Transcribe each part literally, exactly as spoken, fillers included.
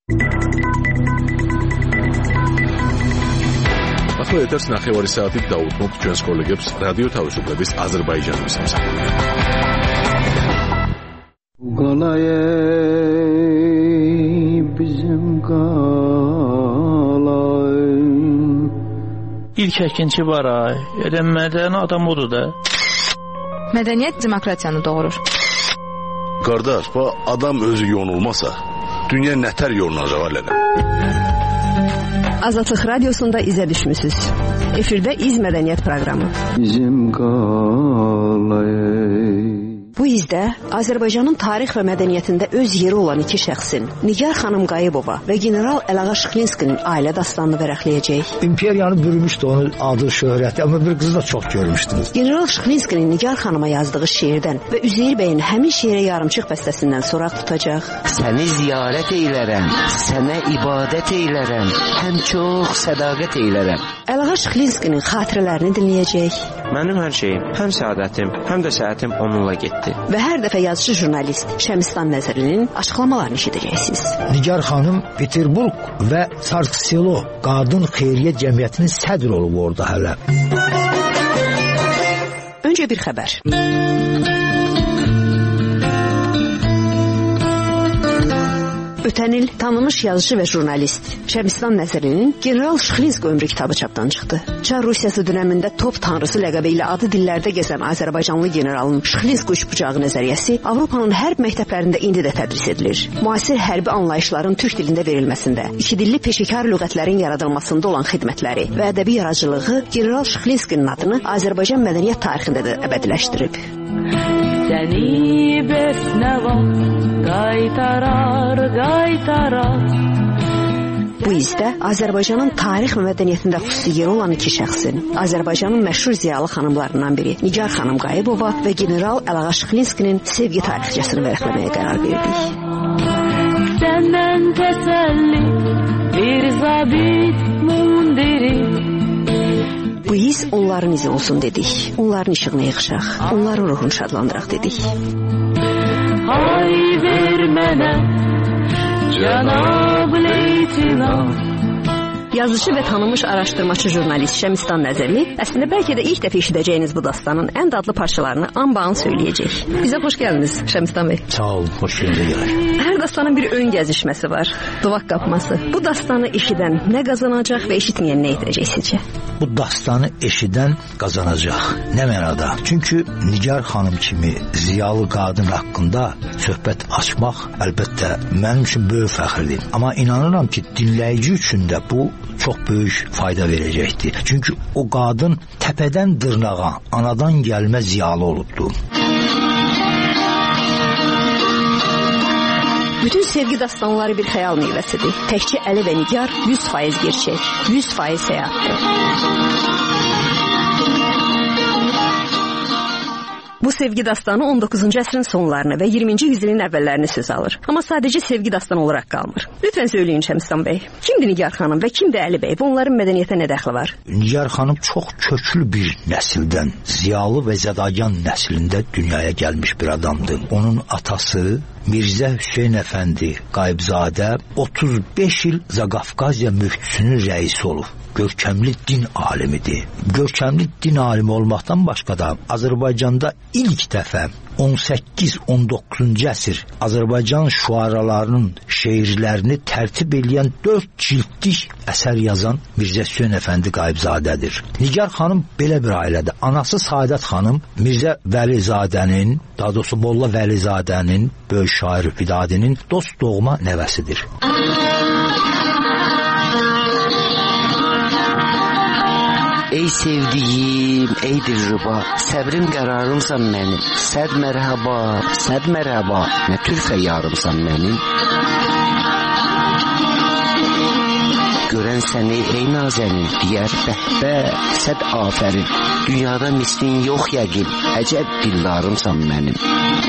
ახლა ეთერს ნახევარი საათით დაუთმობთ ჩვენს კოლეგებს რადიო თავისუფლების აზერბაიჯანის სამსახურში. İlk əkinçi var ay. Öyrənmədən adam odur da. Mədəniyyət demokratiyanı doğurur. Qardaş, bu adam özü yonulmasa, dünya nətər yolunacaq alələ? Azadlıq Radiosunda izə düşmüsünüz. Efirdə İz Mədəniyyət proqramı. Bizim qalayı. Bu izdə Azərbaycanın tarix və mədəniyyətində öz yeri olan iki şəxsin, Nigar xanım Qayıbova və general Əlağa Şıxlinskinin ailə dastanını vərəqləyəcək. İmperiyanı bürümüşdü onun adı, şöhrəti, amma bir qızı da çox görmüşdünüz. General Şıxlinskinin Nigar xanıma yazdığı şeirdən və Üzeyir bəyin həmin şeirə yarımçıq bəstəsindən soraq tutacaq. Səni ziyarət eylərəm, sənə ibadət eylərəm, həm çox sədaqət eylərəm. Əlağa Şıxlinskinin xatirələrini dinləyəcək. Mənim hər şeyim, həm səadətim, həm də səhətim onunla getdi. Və hər dəfə yazıcı jurnalist Şəmistan Nəzərlinin açıqlamalarını eşidəcəksiniz. Nigar xanım Peterburg və Sarkselo Qadın Xeyriyyə Cəmiyyətinin sədr olub orada hələ. Öncə bir xəbər. Ötən il tanınmış yazıcı və jurnalist Şəmistan Nəzərinin General Şıxlinsk ömrü kitabı çapdan çıxdı. Çar Rusiyası dönəmində top tanrısı ləqəbi ilə adı dillərdə gəzən Azərbaycanlı generalın Şıxlinsk uçbucağı nəzəriyyəsi Avropanın hərb məktəblərində indi də tədris edilir. Müasir hərbi anlayışların türk dilində verilməsində, iki dilli peşəkar lüğətlərin yaradılmasında olan xidmətləri və ədəbi yaradıcılığı General Şıxlinskinin adını Azərbaycan mədəniyyət tarixində də əbədiləşdirib. Səni bəsnəva qaytarar, qaytarar. Bu izdə Azərbaycanın tarix və mədəniyyətində xüsusi yeri olan iki şəxsin, Azərbaycanın məşhur ziyalı xanımlarından biri Nigar xanım Qayıbova və general Əlağa Şıxlinskinin sevgi tarixçəsini vərəqləməyə qərar verdik. Səndən təsəlli bir zabit mundiri. Bu iz onların izi olsun dedik. Onların işığına yığışaq. Onların ruhunu şadlandıraq dedik. Ay ver mənə Cənab Leytinat. Yazıcı və tanınmış araşdırmacı jurnalist Şəmistan Nəzərli əslində bəlkə də ilk dəfə eşidəcəyiniz bu dastanın ən dadlı parçalarını anbağın söyləyəcək. Bizə xoş gəldiniz Şəmistan bəy. Sağ olun, xoş gəldiniz. Hər dastanın bir ön gəzişməsi var, duvaq qapması. Bu dastanı eşidən nə qazanacaq və eşitməyən nə edəcək sizcə? Bu dastanı eşidən qazanacaq. Nə mənada? Çünki Nigar xanım kimi ziyalı qadın haqqında söhbət açmaq əlbəttə mənim üçün böyük fəxrdir. Amma inanıram ki, dinləyici üçün də bu çox böyük fayda verəcəkdir. Çünki o qadın təpədən dırnağa, anadan gəlmə ziyalı olubdur. Bütün sevgi dastanları bir xəyal meyvəsidir. Təkcə Əli və Nigar yüz faiz gerçək, yüz faiz həyatdır. Bu sevgi dastanı on doqquzuncu əsrin sonlarını və iyirminci yüzilin əvvəllərini söz alır. Amma sadəcə sevgi dastanı olaraq qalmır. Lütfən söyləyin Şəmistan bəy. Kimdir Nigar xanım və kimdir Əli bəy? Onların mədəniyyətə nə dəxli var? Nigar xanım çox köklü bir nəsildən, ziyalı və zədagan nəslində dünyaya gəlmiş bir adamdır. Onun atası Mirzə Hüseyn Əfəndi Qayıbzadə otuz beş il Zaqafqaziya müftüsünün rəisi olub. Görkəmli din alimidir. Görkəmli din alimi olmaqdan başqa da Azərbaycanda ilk dəfə on səkkiz on doqquzuncu əsr Azərbaycan şüaralarının şeirlərini tərtib edən dörd cildlik əsər yazan Mirzə Hüseyn Əfəndi Qayıbzadədir. Nigar xanım belə bir ailədir. Anası Saadət xanım Mirzə Vəlizadənin, daha doğrusu Molla Vəlizadənin, böyük şair Fidadinin dost doğma nəvəsidir. Ey sevdiyim, ey dilruba, səbrim qərarımsan mənim, səd mərhaba, səd mərhaba, nə tür fəyyarımsan mənim. Görən səni ey nazənin, deyər bəhbə, səd afərin, dünyada mislin yox yəqin, əcəb dildarımsan mənim.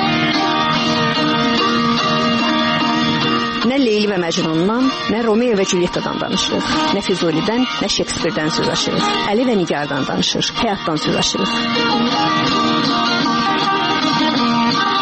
Nə Leyli və Məcnundan, nə Romeo və Julietta'dan danışırıq, nə Füzulidən, nə Şekspirdən söz açırıq, Əli və Nigardan danışır, həyatdan söz açırıq.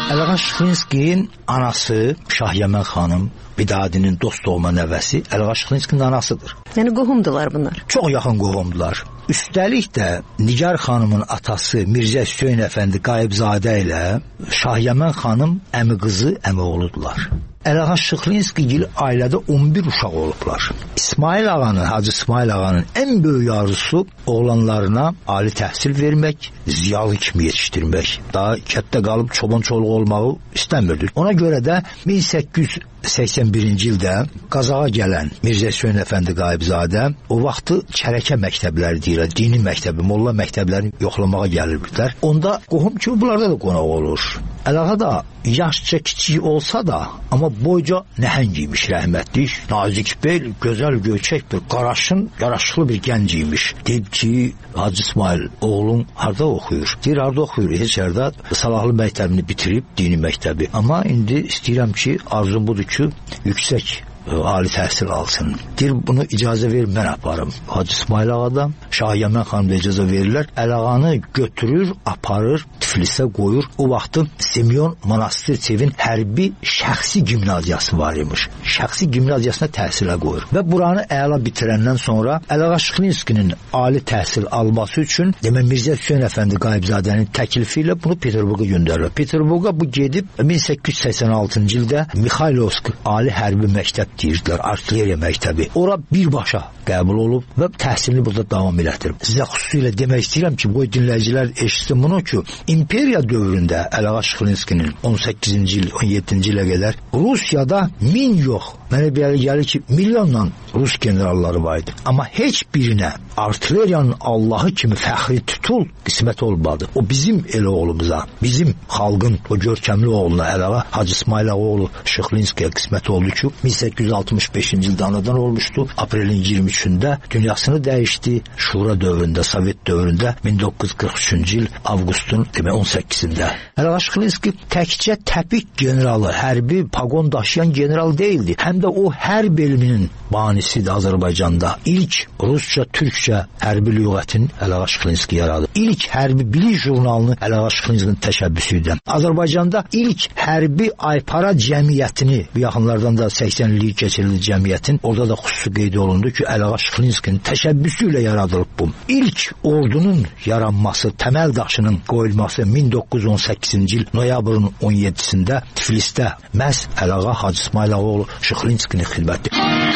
Əliağa Şıxlinskinin anası Şahyəmən xanım Bidadinin dost doğma nəvəsi Əliağa Şıxlinskinin anasıdır. Yəni qohumdular bunlar. Çox yaxın qohumdular. Üstəlik də Nigar xanımın atası Mirzə Hüseyn əfəndi Qayıbzadə ilə Şahyəmən xanım əmi qızı, əmi oğludular. Əliağa Şıxlinskigil ailədə on bir uşaq olublar. İsmail ağanın, Hacı İsmail ağanın ən böyük arzusu oğlanlarına ali təhsil vermək, ziyalı kimi yetişdirmək. Daha kətdə qalıb çoban çoluq olmağı istəmirdi. Ona görə də min səkkiz yüz səksən birinci ildə Qazağa gələn Mirzə Hüseyn əfəndi Qayıbzadə o vaxtı çərəkə məktəbləri deyirlər, dini məktəbi, molla məktəblərini yoxlamağa gəlirdilər. Onda qohum kimi bunlarda da qonaq olur. Əliağa da yaşca kiçik olsa da, amma boyca nəhəng imiş rəhmətlik. Nazik bel, gözəl göyçək bir qaraşın, yaraşıqlı bir gənc imiş. Deyib ki, Hacı İsmail oğlum harda oxuyur? Deyir, harda oxuyur? Heç yerdə Salahlı məktəbini bitirib, dini məktəbi. Amma indi istəyirəm ki, arzum budur ki, yüksək ali təhsil alsın. Deyir, bunu icazə ver, mən aparım. Hacı İsmail ağadan Şahyəmən xanım da icazə verirlər. Əliağanı götürür, aparır, Tiflisə qoyur. O vaxtı Semyon Monastirçevin hərbi şəxsi gimnaziyası var imiş. Şəxsi gimnaziyasına təhsilə qoyur. Və buranı əla bitirəndən sonra Əliağa Şıxlinskinin ali təhsil alması üçün demək Mirzə Hüseyn əfəndi Qayıbzadənin təklifi ilə bunu Peterburqa göndərir. Peterburqa bu gedib min səkkiz yüz səksən altıncı ildə Mixaylovsk ali hərbi məktəb deyirdilər, artilleriya məktəbi. Ora birbaşa qəbul olub və təhsilini burada davam elətdirib. Sizə xüsusilə demək istəyirəm ki, bu dinləyicilər eşitsin bunu ki, imperiya dövründə Əliağa Şıxlinskinin on səkkizinci il, on yeddinci ilə qədər Rusiyada min yox, mənə belə gəlir ki, milyonla Rus generalları var idi. Amma heç birinə artilleriyanın Allahı kimi fəxri tutul qismət olmadı. O bizim elə oğlumuza, bizim xalqın o görkəmli oğluna Əliağa Hacı İsmail oğlu Şıxlinskiyə qismət oldu ki, min səkkiz yüz altmış beşinci ildə anadan olmuşdu. Aprelin iyirmi üçündə dünyasını dəyişdi. Şura dövründə, Sovet dövründə min doqquz yüz qırx üçüncü il avqustun demək on səkkizində. Əliağa Şıxlinski təkcə təpik generalı, hərbi paqon daşıyan general deyildi. Həm də o hərb elminin banisidir Azərbaycanda. İlk Rusça, Türkçə hərbi lüğətin Əliağa Şıxlinski yaradı. İlk hərbi bilik jurnalını Əliağa Şıxlinskinin təşəbbüsü idi. Azərbaycanda ilk hərbi aypara cəmiyyətini, bu yaxınlardan da səksən illik keçirildi cəmiyyətin, orada da xüsusi qeyd olundu ki, Əliağa Şıxlinskinin təşəbbüsü ilə yaradılıb bu. İlk ordunun yaranması, təməl daşının qoyulması min doqquz yüz on səkkizinci il noyabrın on yeddisində Tiflisdə məhz Əliağa Hacı İsmail oğlu Şıxlinskinin xidməti.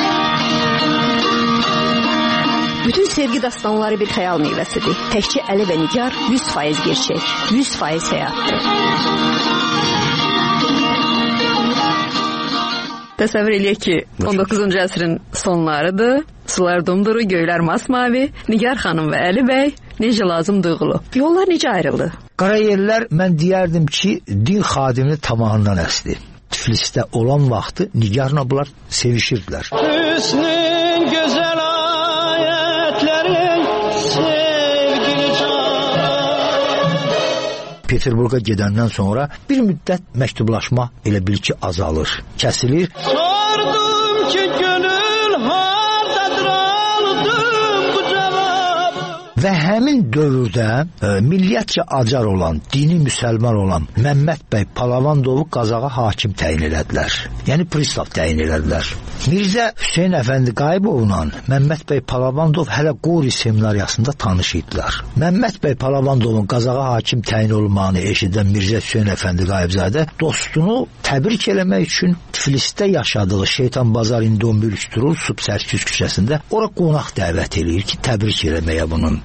Bütün sevgi dastanları bir xəyal meyvəsidir. Təkcə Əli və Nigar yüz faiz gerçək, yüz faiz həyatdır. Təsəvvür eləyək ki, on doqquzuncu əsrin sonlarıdır, sular dumduru, göylər masmavi, Nigar xanım və Əli bəy necə lazım duyğulu. Yollar necə ayrıldı? Qarayerlər, mən deyərdim ki, din xadimini tamamından əsdi. Tiflisdə olan vaxtı Nigarla bunlar sevişirdilər. Hüsnün gözəl ayətlərin sevgili can. Peterburqa gedəndən sonra bir müddət məktublaşma elə bil ki azalır, kəsilir. Sordum ki gönül hardadır, aldım bu cavabı. Və həmin dövrdə e, milliyyətcə acar olan, dini müsəlman olan Məmməd bəy Palavandovu Qazağa hakim təyin elədilər. Yəni pristav təyin elədilər. Mirzə Hüseyn əfəndi Qayıbovla Məmməd bəy Palavandov hələ Qori seminariyasında tanış idilər. Məmməd bəy Palavandovun Qazağa hakim təyin olmağını eşidən Mirzə Hüseyn əfəndi Qayıbzadə dostunu təbrik eləmək üçün Tiflisdə yaşadığı Şeytan Bazar indi on bir Üstürul Sub Sərküz küçəsində ora qonaq dəvət eləyir ki, təbrik eləməyə bunun.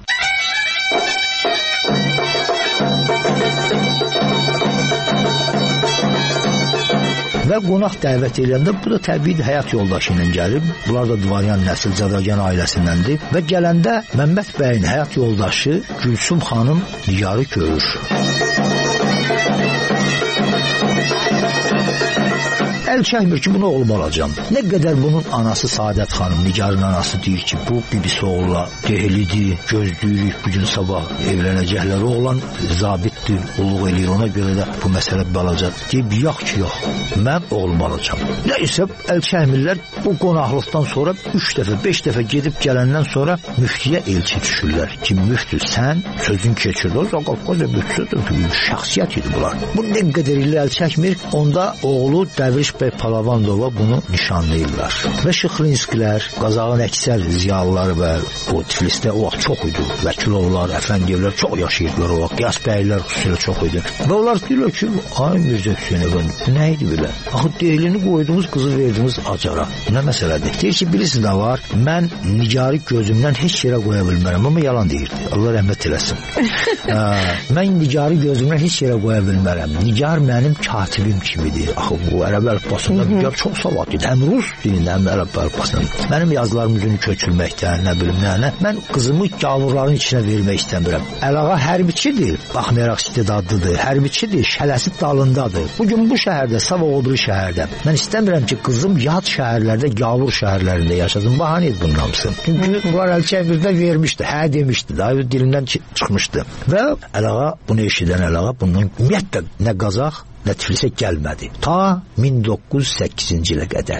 Və qonaq dəvət edəndə bu da təbii həyat yoldaşı ilə gəlib. Bunlar da Dvaryan nəsil Cadagyan ailəsindəndir. Və gələndə Məmməd bəyin həyat yoldaşı Gülsüm xanım Nigarı görür. əl çəkmir ki, bunu oğlum alacam. Nə qədər bunun anası Saadət xanım, Nigarın anası deyir ki, bu bibisi oğula dehlidir, gözləyirik bu gün sabah evlənəcəklər. Oğlan zabitdir, qulluq eləyir, ona görə də bu məsələ balaca. Deyib, yox ki, yox, mən oğlum alacam. Nəysə, əl çəkmirlər. Bu qonaqlıqdan sonra üç dəfə, beş dəfə gedib gələndən sonra müftiyə elçi düşürlər ki, müftü, sən sözün keçir. O Zaqafqaziya müftüsüdür, şəxsiyyət idi bunlar. Bu nə qədər ilə əl çəkmir, onda oğlu Dəvriş bəy Palavandova bunu nişanlayırlar. Və Şıxlinskilər, Qazağın əksər ziyalıları və o Tiflisdə o vaxt çox idi. Vəkilovlar, Əfəndiyevlər çox yaşayırdılar o vaxt. Qiyas bəylər xüsusilə çox idi. Və onlar deyirlər ki, ay Mirzə Hüseyin əfəndi, bu nə idi belə? Axı dehlini qoyduğumuz qızı verdiniz acara. Nə məsələdir? Deyir ki, bilirsiniz nə var? Mən Nigarı gözümdən heç yerə qoya bilmərəm, amma yalan deyirdi. Allah rəhmət eləsin. Hə, mən Nigarı gözümdən heç yerə qoya bilmərəm. Nigar mənim katibim kimidir. Axı bu ərəb əlifbasında Nigar çox savadlıdır. Həm rus dilində, həm ərəb əlifbasında. Mənim yazılarım üzünü köçürməkdən, nə bilim nə, nə. Mən qızımı gavurların içinə vermək istəmirəm. Əlağa hərbiçidir, baxmayaraq istedadlıdır. Hərbiçidir, şələsi dalındadır. Bugün bu şəhərdə, Sava o biri şəhərdə. Mən istəmirəm ki, qızım yad şəhərlərdə, gavur şəhərlərində yaşasın. Bahane bunun hamısı. Çünki bunlar Əlçəbirdə vermişdi, hə demişdi, daha dilindən çıxmışdı. Və Əlağa bunu eşidən Əlağa bundan ümumiyyətlə nə Qazaq, nə Tiflisə gəlmədi. Ta min doqquz yüz səkkizinci ilə qədər.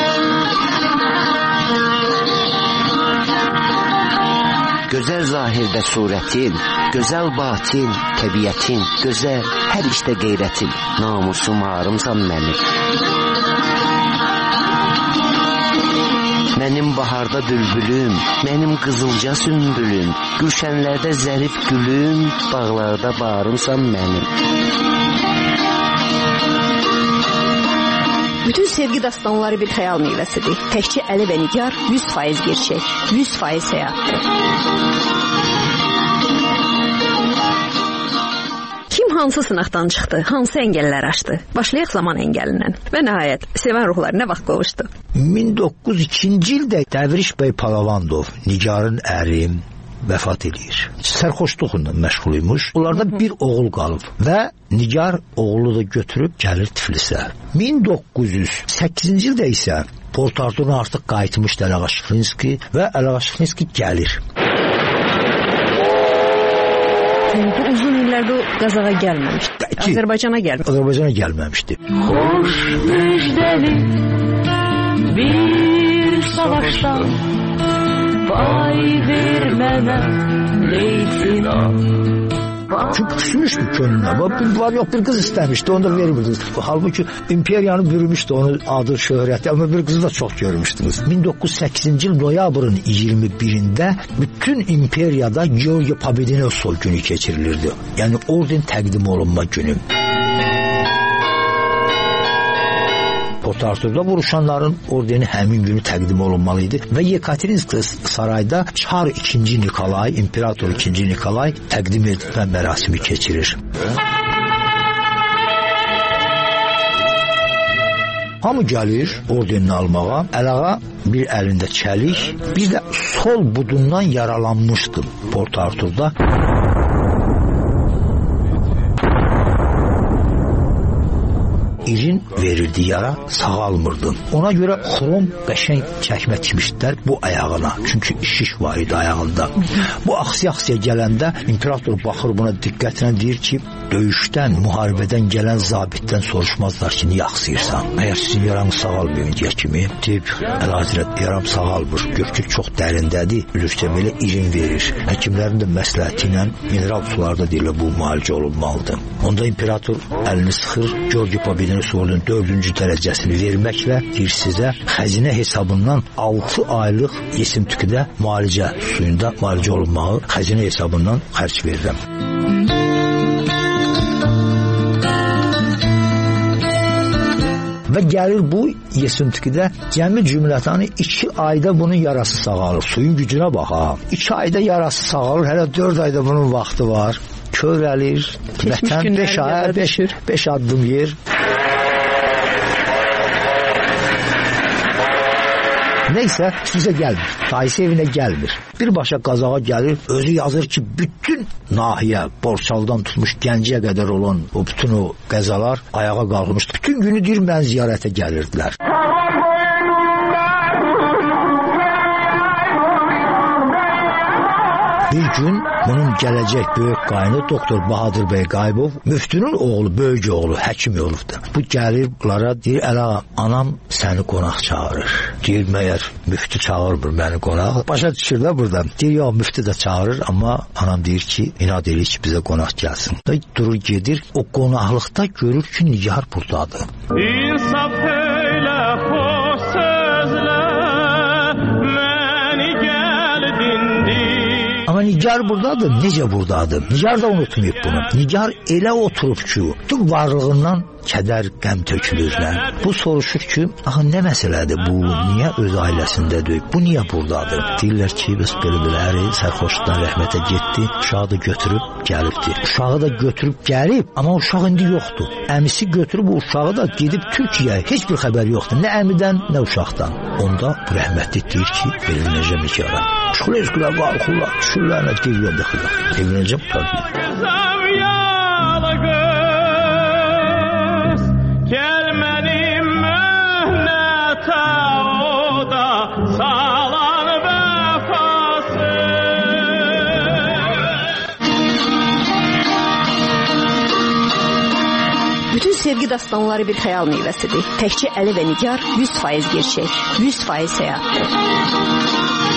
Gözəl zahirdə surətin, gözəl batin, təbiətin, gözəl hər işdə qeyrətin, namusum harımsan mənim. Mənim baharda bülbülüm, mənim qızılca sümbülüm, gülşənlərdə zərif gülüm, bağlarda barımsan mənim. Bütün sevgi dastanları bir xəyal meyvəsidir. Təkcə Əli və Nigar yüz faiz gerçək, yüz faiz həyatdır. Kim hansı sınaqdan çıxdı, hansı əngəllər aşdı? Başlayaq zaman əngəlindən. Və nəhayət, sevən ruhlar nə vaxt qovuşdu? min doqquz yüz ikinci ildə Dəvriş bəy Palavandov, Nigarın əri, vəfat edir. Sərxoşluqla məşğul imiş. Onlarda bir oğul qalıb və Nigar oğlu da götürüb gəlir Tiflisə. min doqquz yüz səkkizinci ildə isə Port Artur'un artıq qayıtmışdı Əlağa Şıxlinski və Əlağa Şıxlinski gəlir. Bu uzun illərdə o Qazağa gəlməmişdi. Azərbaycana gəlməmişdi. Azərbaycana gəlməmişdi. Xoş müjdəli bir savaşdan pay ver mənə Leytina. Çünki küsmüşdü könlünə. Bir var yox bir qız istəmişdi, onu da vermirdi. Halbuki imperiyanı bürümüşdü, onun adı, şöhrəti, amma bir qızı da çox görmüşdünüz. min doqquz yüz səkkizinci il noyabrın iyirmi birində bütün imperiyada Georgi Pobedonosov günü keçirilirdi. Yəni orden təqdim olunma günü. Port Artur'da vuruşanların ordeni həmin günü təqdim olunmalıydı və Yekaterinsk sarayda Çar ikinci Nikolay, İmperator ikinci Nikolay təqdim edilmə mərasimi keçirir. Hamı gəlir ordenini almağa. Əlağa bir əlində çəlik, bir də sol budundan yaralanmışdı Port Artur'da. İrin verirdi yara, sağalmırdı. Ona görə xrom qəşəng çəkmə tikmişdilər bu ayağına. Çünki şiş var idi ayağında. Bu aksiya-aksiya gələndə imperator baxır buna diqqətlə deyir ki, döyüşdən, müharibədən gələn zabitdən soruşmazlar ki, niyə axsıyırsan? Məyər sizin yaranız sağalmıyor indiyə kimi? Deyib, Əlahəzrət, yaram sağalmır. Gökçük çox dərindədir. Ülükdə belə irin verir. Həkimlərin də məsləhəti ilə mineral sularda deyilə bu müalicə olunmalıdır. Onda imperator əlini sıxır, Georgi Pobedonasovun dördüncü dərəcəsini verməklə deyir sizə xəzinə hesabından altı aylıq Yesimtüküdə müalicə suyunda müalicə olunmağı xəzinə hesabından xərc verirəm. Və gəlir bu Yesimtüküdə cəmi cümlətanı iki ayda bunun yarası sağalır. Suyun gücünə bax ha. iki ayda yarası sağalır, hələ dörd ayda bunun vaxtı var. Körəlir, vətən beş ay, beş, beş addım yer. Neysə, sizə gəlmir. Dayısı evinə gəlmir. Birbaşa qazağa gəlir, özü yazır ki, bütün nahiyə, Borçalıdan tutmuş Gəncəyə qədər olan o bütün o qəzalar ayağa qalxmışdı. Bütün günü deyir, mən ziyarətə gəlirdilər. Bir gün bunun gələcək böyük qaynı doktor Bahadır bəy Qayıbov müftünün oğlu, böyük oğlu, həkim olubdu. Bu gəlir bunlara deyir, əla, anam səni qonaq çağırır. Deyir, məyər müftü çağırmır məni qonaq. Başa düşür də buradan. Deyir, ya müftü də çağırır, amma anam deyir ki, inad edir ki, bizə qonaq gəlsin. Durur gedir, o qonaqlıqda görür ki, Nigar buradadır. İnsaf elə xoş sözlə məni gəldindir. Amma Nigar buradadır, necə buradadır? Nigar da unutmayıb bunu. Nigar elə oturub ki, tüm varlığından kədər, qəm tökülürlər. Bu soruşur ki, axı nə məsələdir bu? Niyə öz ailəsindədir? Bu niyə buradadır? Deyirlər ki, bəs belə-belə əri sərxoşluqdan rəhmətə getdi, uşağı da götürüb gəlibdir. Uşağı da götürüb gəlib, amma uşaq indi yoxdur. Əmisi götürüb o uşağı da gedib Türkiyəyə, heç bir xəbər yoxdur. Nə əmidən, nə uşaqdan. Onda bu rəhmətli deyir ki, veriləcəm Nigara. Şulayız gülə qalxırlar, düşürlər, geriyə dıxırlar. Evlənəcəm tabii. Gel mənim möhnətə o da salan vəfası. Bütün sevgi dastanları bir xəyal meyvəsidir. Təkcə Əli və Nigar yüz faiz gerçək, yüz faiz həyatdır.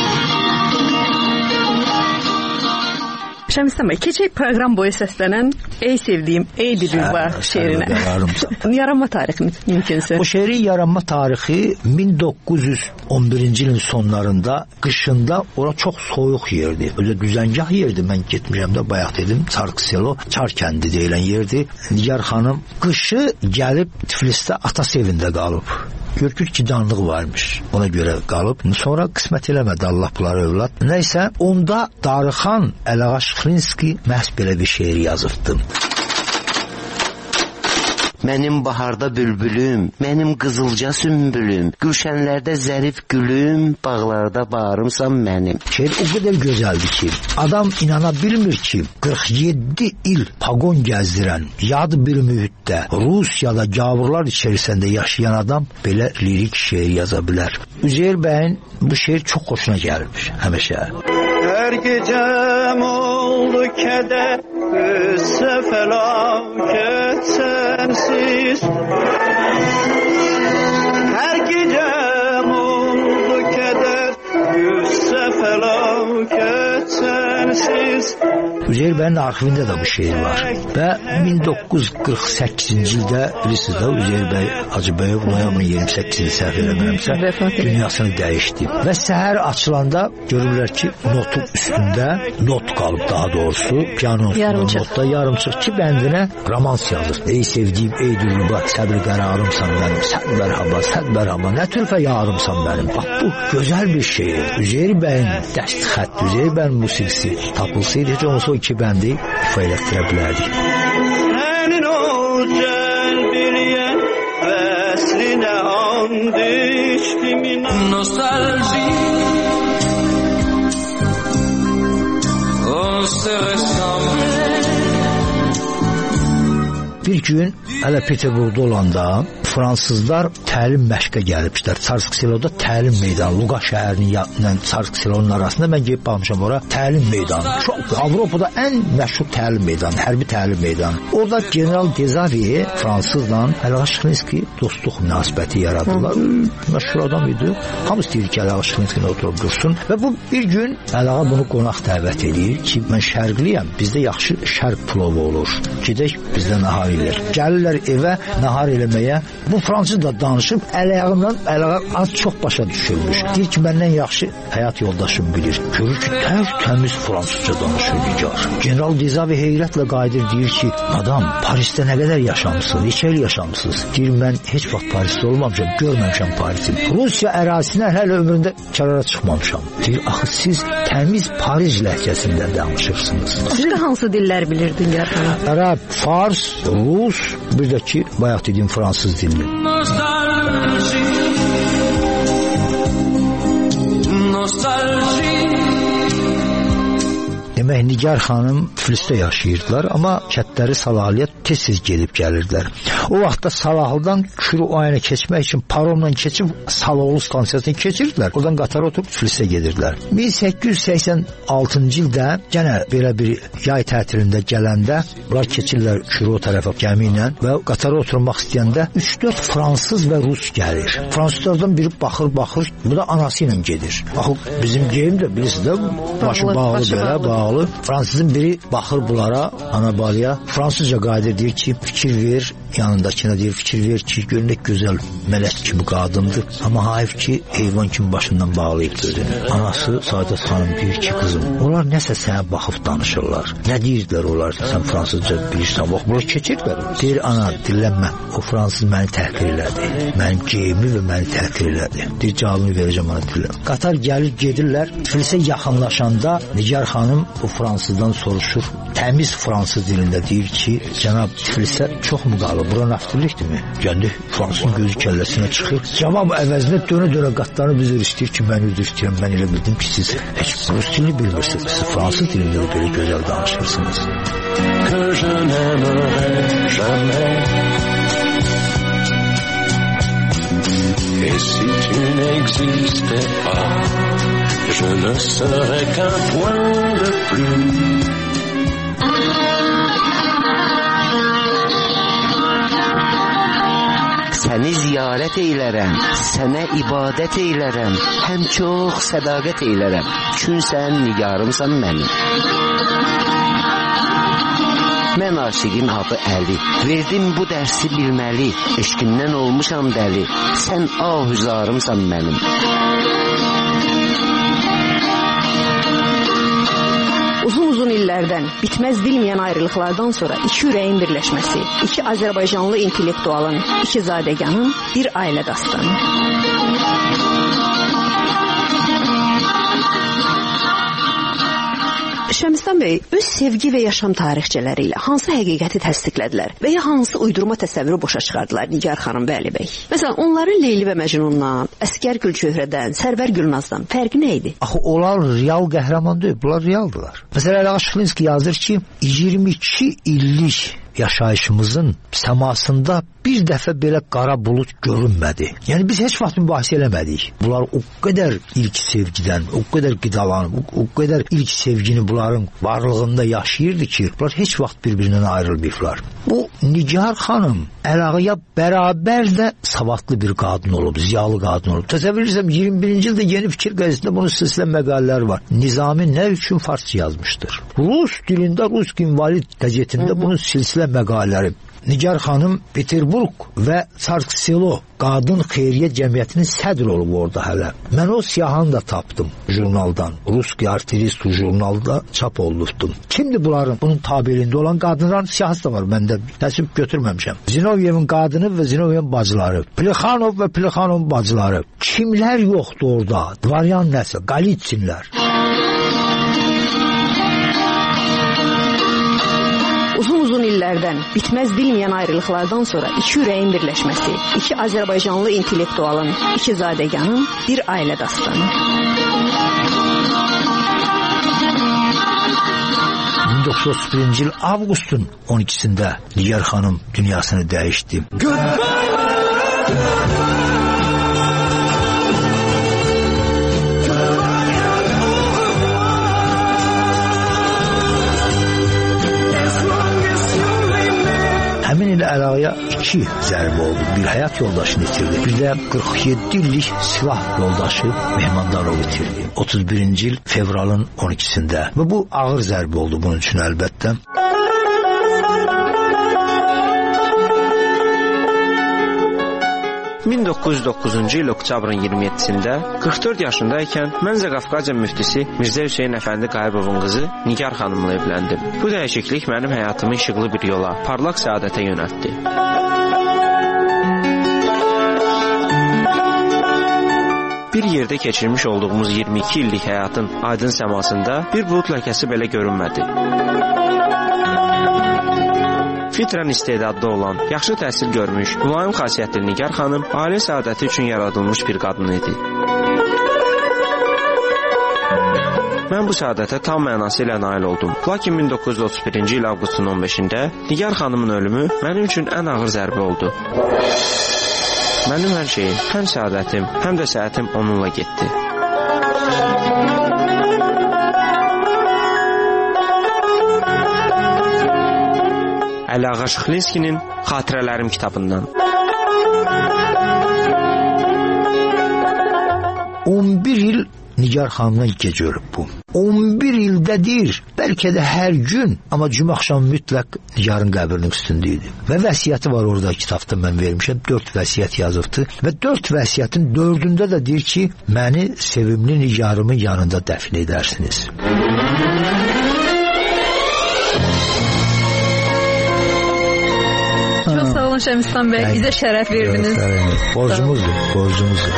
Şəmistən bəy, keçək proqram boyu səslənən Ey sevdiyim, ey Dilruba şeirinə. Yaranma tarixi mümkünsə. O şeirin yaranma tarixi min doqquz yüz on birinci ilin sonlarında, qışında ora çox soyuq yerdi. Öyle düzəngah yerdi. Mən getmişəm də bayaq dedim, Çarkselo, Çar kəndi deyilən yerdi. Nigar xanım qışı gəlib Tiflisdə atası evində qalıb. Görgür ki, canlıq varmış. Ona görə qalıb. Sonra qismət eləmədi Allah bunları övlad. Nəysə, onda Darıxan Əlağa Şıxlinski məhz belə bir şeir yazıbdı. Mənim baharda bülbülüm, mənim qızılca sümbülüm, gülşənlərdə zərif gülüm, bağlarda bağrımsan mənim. Şeir o qədər gözəldir ki, adam inana bilmir ki, qırx yeddi il pagon gəzdirən, yad bir mühitdə, Rusiyada gavurlar içərisində yaşayan adam belə lirik şeir yaza bilər. Üzeyir bəyin bu şeir çox xoşuna gəlmiş həmişə. Hər gecəm oldu kədər, qıssa fəlakət sənsiz. Hər gecəm oldu kədər, qıssa fəlakət sənsiz. Üzeyir bəyin arxivində də bu şeir var. Və min doqquz yüz qırx səkkizinci ildə bilirsiniz də Üzeyir bəy Hacıbəyov noyabrın iyirmi səkkizində səhv eləmirəmsə dünyasını dəyişdi. Və səhər açılanda görürlər ki, notun üstündə not qalıb, daha doğrusu piano notda yarımçıq ki, bəndinə romans yazır. Ey sevdiyim, ey Dilruba, səbr qərarımsan mənim, sən mərhaba, sən mərhaba, nə türfə yarımsan mənim. Bax, bu gözəl bir şeir. Üzeyir bəyin dəst xətt, Üzeyir bəyin musiqisi tapılsaydı, heç olsa o iki bəndi ifa elətdirə bilərdik. Sənin o cəlbiriyən vəslinə and içdim inan. Nostalji on se ressemble. Bir gün hələ Peterburqda olanda fransızlar təlim məşqə gəliblər. Çarkseloda təlim meydanı, Luqa şəhərinin ilə Çarkselonun arasında mən gedib baxmışam ora. Təlim meydanı. Çox Avropada ən məşhur təlim meydanı, hərbi təlim meydanı. Orada General Dezavi fransızla Əlağa Şıxlinski dostluq münasibəti yaradırlar. Məşhur adam idi. Hamı istəyir ki, Əlağa Şıxlinski oturub dursun və bu bir gün Əlağa bunu qonaq dəvət edir ki, mən şərqliyəm, bizdə yaxşı şərq plovu olur. Gedək bizdə nahar edir. Gəlirlər evə nahar eləməyə. Bu fransız da danışıb, əl-ayağından Əlağa az çox başa düşülmüş. Deyir ki, məndən yaxşı həyat yoldaşım bilir. Görür ki, təmiz fransızca danışır Nigar. General Dezavi heyrətlə qayıdır, deyir ki, adam, Parisdə nə qədər yaşamısınız, neçə il yaşamısınız? Deyir, mən heç vaxt Parisdə olmamışam, görməmişəm Parisi. Rusiya ərazisinə hələ ömründə kərara çıxmamışam. Deyir, axı siz təmiz Paris ləhcəsində danışırsınız. Başqa hansı dillər bilirdin Nigar? Ərəb, Fars, Rus, bir də ki, bayaq dediyim fransız dilini. e, Nigar xanım Tiflisdə yaşayırdılar, amma kətləri Salahiyə tez-tez gedib gəlirdilər. O vaxtda Salahlıdan Kürü ayına keçmək üçün paromla keçib Saloğlu stansiyasını keçirdilər. Oradan qatara oturub Tiflisə gedirdilər. min səkkiz yüz səksən altıncı ildə yenə belə bir yay tətilində gələndə bunlar keçirlər Kürü o tərəfə gəmi ilə və qatara oturmaq istəyəndə üç dörd fransız və rus gəlir. Fransızlardan biri baxır, baxır, bu da anası ilə gedir. Axı bizim geyim də bilirsiniz də, başı bağlı başı belə, bağlı. bağlı. Fransızın biri baxır bunlara, Anabalya, fransızca qayda deyir ki, fikir ver, yanındakına deyir, fikir ver ki, görünək gözəl mələk kimi qadındır. Amma hayf ki, heyvan kimi başından bağlayıb gözünü. Anası Saadət xanım deyir ki, qızım, onlar nəsə sənə baxıb danışırlar. Nə deyirdilər onlar? Sən fransızca bilirsən, bax, bunlar keçirdilər. Deyir, ana, dillənmə. O fransız məni təhqir elədi. Mənim geyimi və məni təhqir elədi. Deyir, cavabını verəcəm ona dillən. Qatar gəlir, gedirlər. Tiflisə yaxınlaşanda Nigar xanım o fransızdan soruşur. Təmiz fransız dilində deyir ki, cənab, Tiflisə çox mu qalır? Bura naftırlıqdırmı? Gəndi, fransızın gözü kəlləsinə çıxır. Cavab əvəzinə dönə-dönə qatlarını bizir istəyir ki, mən üzr istəyirəm. Mən elə bildim ki, siz heç rus dilini bilmirsiniz. Siz fransız dilində belə gözəl danışırsınız. Que je n'aimerai jamais. Et si tu n'existais pas, je ne serais qu'un point de plus. Səni ziyarət eylərəm, sənə ibadət eylərəm, həm çox sədaqət eylərəm, çün sən nigarımsan mənim. Mən aşiqin adı Əli, verdim bu dərsi bilməli, eşqindən olmuşam dəli, sən ahüzarımsan mənim. Uzun-uzun illərdən, bitməz bilməyən ayrılıqlardan sonra iki ürəyin birləşməsi, iki Azərbaycanlı intellektualın, iki zadəganın bir ailə dastanı. Şəmistan bəy öz sevgi və yaşam tarixçələri ilə hansı həqiqəti təsdiqlədilər və ya hansı uydurma təsəvvürü boşa çıxardılar Nigar xanım və Əli bəy? Məsələn, onların Leyli və Məcnundan, Əsgər Gülçöhrədən, Sərvər Gülnazdan fərqi nə idi? Axı onlar real qəhrəman deyil, bunlar realdılar. Məsələn, Əli Aşıqlinski yazır ki, iyirmi iki illik yaşayışımızın səmasında bir dəfə belə qara bulut görünmədi. Yəni biz heç vaxt mübahisə eləmədik. Bunlar o qədər ilk sevgidən, o qədər qidalanıb, o, o qədər ilk sevgini bunların varlığında yaşayırdı ki, bunlar heç vaxt bir-birindən ayrılmayıblar. Bu Nigar xanım Əlağıya bərabər də savadlı bir qadın olub, ziyalı qadın olub. Təsəvvür edirəm, iyirmi birinci ildə Yeni Fikir qəzetində bunun silsilə məqalələri var. Nizami nə üçün farsça yazmışdır? Rus dilində, Rus invalid qəzetində bunun silsilə məqalələri. Nigar xanım Peterburg və Sarkselo Qadın Xeyriyyə Cəmiyyətinin sədr olub orada hələ. Mən o siyahını da tapdım jurnaldan. Ruski Arterist jurnalda çap olunubdum. Kimdir bunların? Bunun tabeliyində olan qadınların siyahısı da var. Mən də təsvib götürməmişəm. Zinovyevin qadını və Zinovyevin bacıları. Plexanov və Plexanovun bacıları. Kimlər yoxdur orada? Dvaryan nəsə? Qalitsinlər. Uzun-uzun illərdən, bitməz bilməyən ayrılıqlardan sonra iki ürəyin birləşməsi, iki Azərbaycanlı intellektualın, iki zadəganın bir ailə dastanı. min doqquz yüz otuz birinci il avqustun on ikisində Nigar xanım dünyasını dəyişdi. Həmin ilə Əlağıya iki zərbə oldu. Bir həyat yoldaşını itirdi. Bir də qırx yeddi illik silah yoldaşı Mehmandarov itirdi. otuz birinci il fevralın on ikisində. Və bu ağır zərbə oldu bunun üçün əlbəttə. min doqquz yüz doqquzuncu il oktyabrın iyirmi yeddisində qırx dörd yaşındaykən Mənzə Qafqaziya müftisi Mirzə Hüseyn Əfəndi Qayıbovun qızı Nigar xanımla evləndim. Bu dəyişiklik mənim həyatımı işıqlı bir yola, parlaq səadətə yönəltdi. Bir yerdə keçirmiş olduğumuz iyirmi iki illik həyatın aydın səmasında bir bulud ləkəsi belə görünmədi. Fitrən istedadlı olan, yaxşı təhsil görmüş, mülayim xasiyyətli Nigar xanım ailə səadəti üçün yaradılmış bir qadın idi. Mən bu səadətə tam mənası ilə nail oldum. Lakin min doqquz yüz otuz birinci il avqustun on beşində Nigar xanımın ölümü mənim üçün ən ağır zərbə oldu. Mənim hər şeyim, həm səadətim, həm də səhətim onunla getdi. Əli Ağa Şıxlinskinin Xatirələrim kitabından. on bir il Nigar xanımla gecə ölüb bu. on bir ildədir, bəlkə də hər gün, amma cümə axşamı mütləq Nigarın qəbrinin üstündə idi. Və vəsiyyəti var orada kitabda mən vermişəm, dörd vəsiyyət yazıbdı və dörd vəsiyyətin dördündə də deyir ki, məni sevimli Nigarımın yanında dəfn edərsiniz. Çox sağ olun Şəmistan bəy, bizə şərəf verdiniz. Borcumuzdur, borcumuzdur.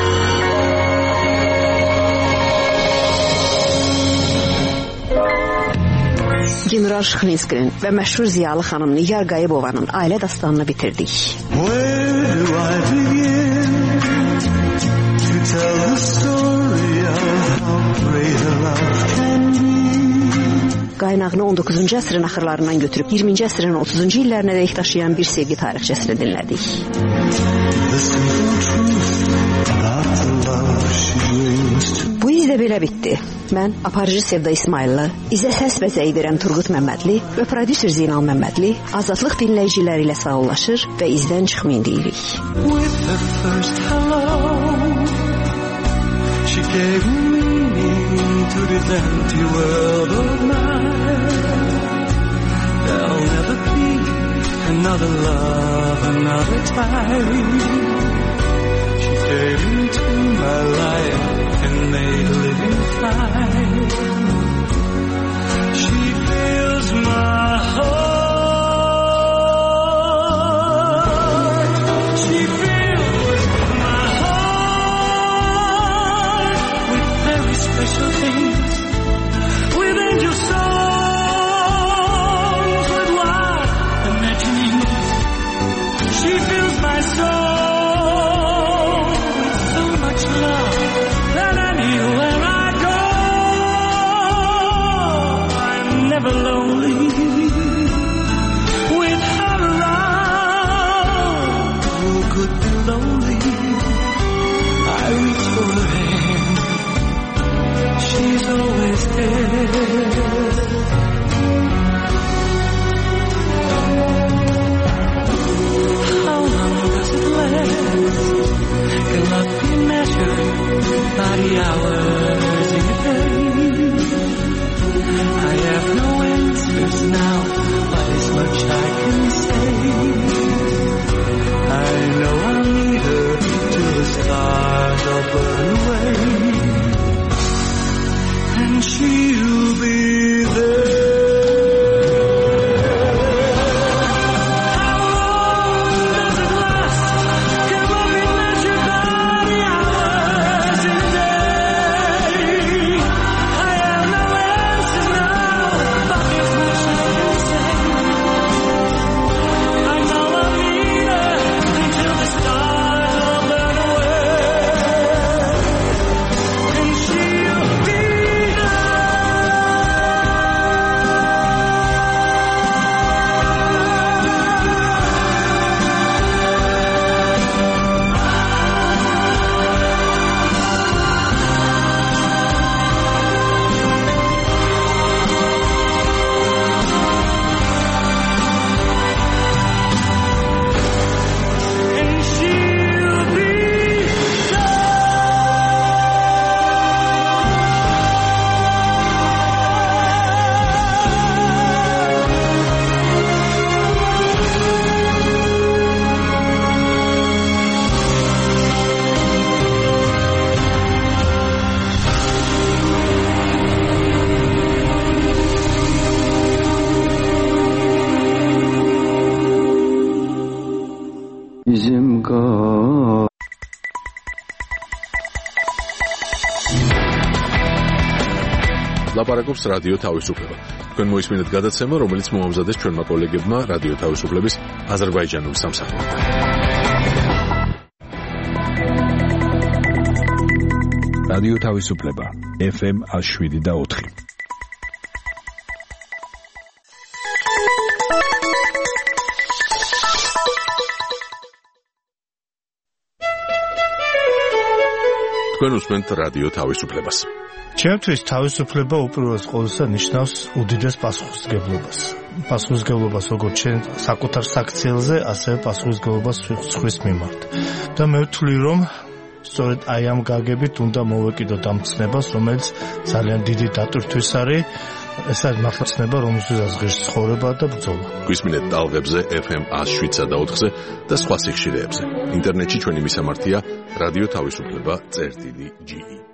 General Şıxlinskinin və məşhur ziyalı xanım Nigar Qayıbovanın ailə dastanını bitirdik. Qaynağını on doqquzuncu əsrin axırlarından götürüb iyirminci əsrin otuzuncu illərinə dək daşıyan bir sevgi tarixçəsini dinlədik. Bu iz də belə bitdi. Mən aparıcı Sevda İsmayıllı, izə səs bəzəyi verən Turqut Məmmədli və prodüser Zeynal Məmmədli azadlıq dinləyiciləri ilə sağollaşır və izdən çıxmayın deyirik. Came into my life and made living fine. She fills my heart. She fills my heart with very special things, with angel songs, with wild imaginings. She fills my soul. Body hours in a day. I have no answers now, but as much I can say. I know I'll need her till the stars all burn away, and she'll be there. ლაპარაკობს რადიო თავისუფლება. თქვენ მოისმინეთ გადაცემა, რომელიც მოამზადეს ჩვენმა კოლეგებმა რადიო თავისუფლების აზერბაიჯანული სამსახურიდან. რადიო თავისუფლება ეფ ემ ათი შვიდი და ოთხი. თქვენ უსმენთ რადიო თავისუფლებას. ჩემთვის თავისუფლება უპირველეს ყოვლისა ნიშნავს უდიდეს პასუხისმგებლობას. პასუხისმგებლობას როგორც ჩვენ საკუთარ საქციელზე, ასევე პასუხისმგებლობას სხვის მიმართ. და მე ვთვლი, რომ სწორედ აი ამ გაგებით უნდა მოვეკიდოთ ამ ცნებას, რომელიც ძალიან დიდი დატვირთვის არის. ეს არის მართლაცნება, რომელზეც ღირს ცხოვრება და ბრძოლა. გვისმინეთ ტალღებზე ეფ ემ ათს შვიდსა და ოთხზე და სხვა სიხშირეებზე. ინტერნეტში ჩვენი მისამართია რადიო თავისუფლება წერტილი ჯი ი.